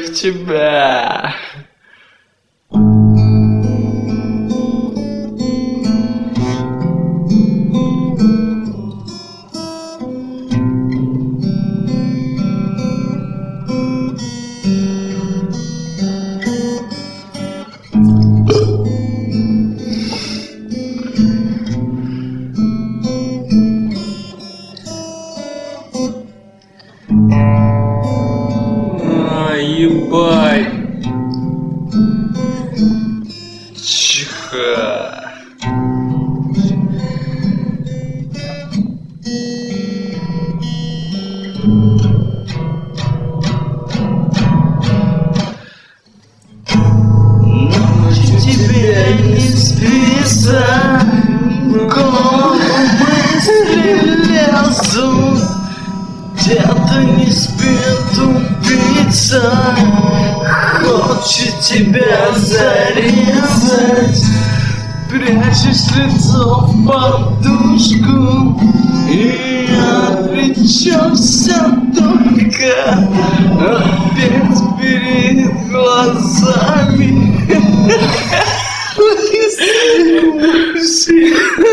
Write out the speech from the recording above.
в тебя. Ебать. Чиха. Ночью тебе не спится, голову мысли лезут, где-то не спит убийца, хочет тебя зарезать. Прячешь лицо в подушку и отвлечешься только опять перед глазами.